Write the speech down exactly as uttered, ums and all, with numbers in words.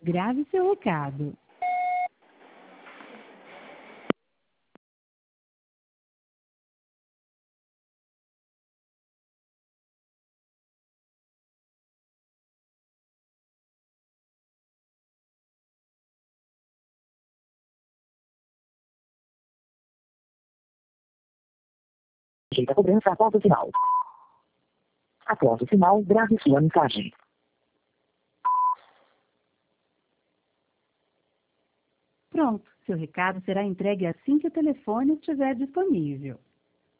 Grave seu recado. Rejeita a cobrança após o sinal. Após o sinal, grave sua mensagem. Pronto, seu recado será entregue assim que o telefone estiver disponível.